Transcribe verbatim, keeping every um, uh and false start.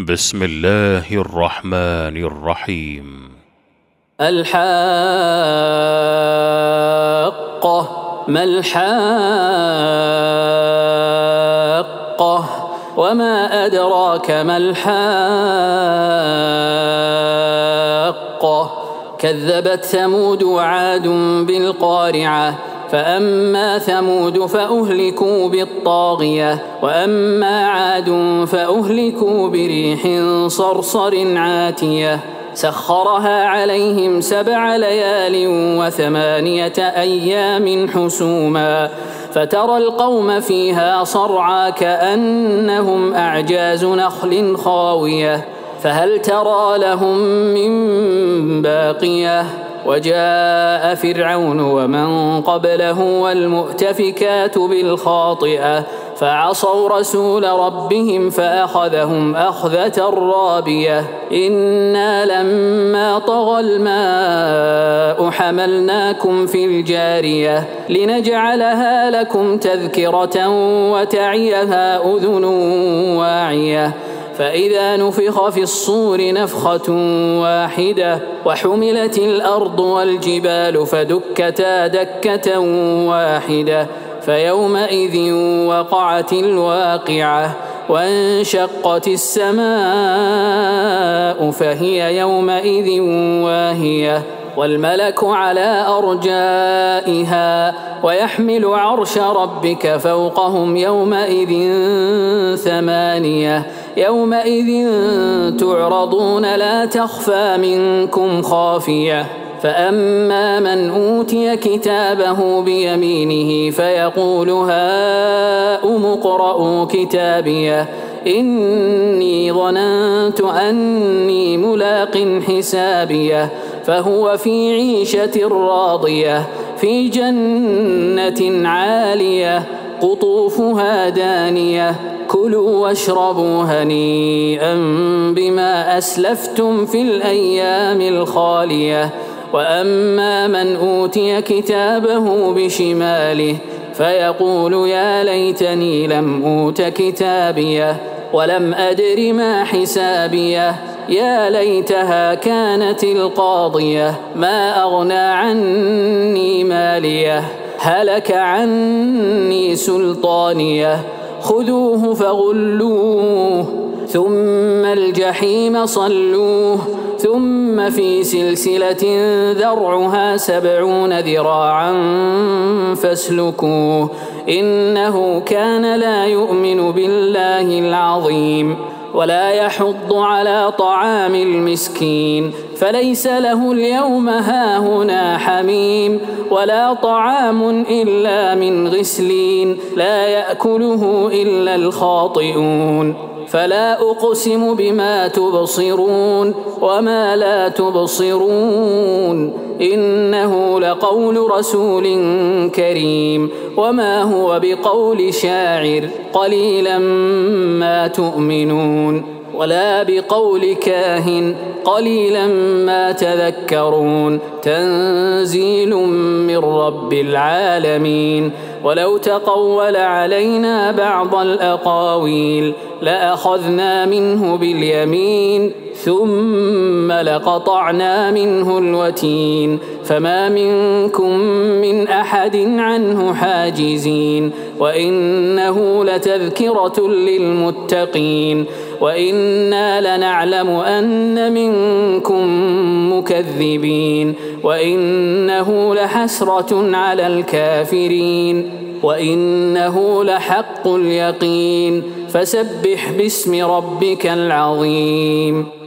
بسم الله الرحمن الرحيم. الحاقة. ما الحاقة؟ وما أدراك ما الحاقة؟ كذبت ثمود وعاد بالقارعة فأما ثمود فأهلكوا بالطاغية وأما عاد فأهلكوا بريح صرصر عاتية سخرها عليهم سبع ليال وثمانية أيام حسوما فترى القوم فيها صرعى كأنهم أعجاز نخل خاوية فهل ترى لهم من باقية وجاء فرعون ومن قبله والمؤتفكات بالخاطئة فعصوا رسول ربهم فأخذهم أخذة رابية إنا لما طغى الماء حملناكم في الجارية لنجعلها لكم تذكرة وتعيها أذن واعية فإذا نفخ في الصور نفخة واحدة وحملت الأرض والجبال فدكتا دكة واحدة فيومئذ وقعت الواقعة وانشقت السماء فهي يومئذ واهية والملك على أرجائها ويحمل عرش ربك فوقهم يومئذ ثمانية يومئذ تعرضون لا تخفى منكم خافية فأما من أوتي كتابه بيمينه فيقول هاؤم اقرءوا كتابيه إني ظننت أني ملاق حسابيه فهو في عيشة راضية في جنة عالية قطوفها دانية كلوا واشربوا هنيئا بما أسلفتم في الأيام الخالية وأما من أوتي كتابه بشماله فيقول يا ليتني لم أوت كتابيه ولم أدر ما حسابيه يا ليتها كانت القاضية ما أغنى عني ماليه هلك عني سلطانيه خذوه فغلوه ثم الجحيم صلوه ثم في سلسلة ذرعها سبعون ذراعا فاسلكوه إنه كان لا يؤمن بالله العظيم ولا يحض على طعام المسكين فليس له اليوم هاهنا حميم ولا طعام إلا من غسلين لا يأكله إلا الخاطئون فلا أقسم بما تبصرون وما لا تبصرون إنه لقول رسول كريم وما هو بقول شاعر قليلا ما تؤمنون ولا بقول كاهن قليلا ما تذكرون تنزيل من رب العالمين ولو تقول علينا بعض الأقاويل لأخذنا منه باليمين ثم لقطعنا منه الوتين فما منكم من أحد عنه حاجزين وإنه لتذكرة للمتقين وإنا لنعلم أن منكم مكذبين وإنه لحسرة على الكافرين وإنه لحق اليقين فسبح باسم ربك العظيم.